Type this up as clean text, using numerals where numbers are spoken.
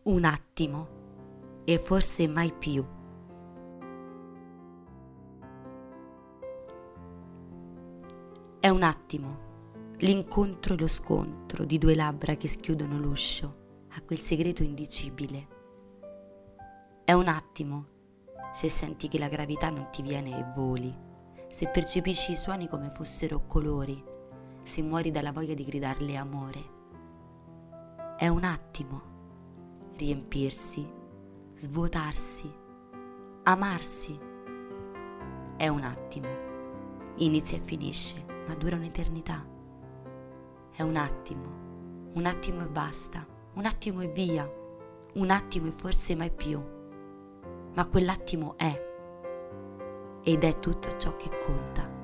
Un attimo e forse mai più. È un attimo, l'incontro e lo scontro di due labbra che schiudono l'uscio a quel segreto indicibile. È un attimo se senti che la gravità non ti viene e voli, se percepisci i suoni come fossero colori, se muori dalla voglia di gridarle amore. È un attimo riempirsi, svuotarsi, amarsi. È un attimo, inizia e finisce, ma dura un'eternità. È un attimo e basta, un attimo e via, un attimo e forse mai più. Ma quell'attimo è, ed è tutto ciò che conta.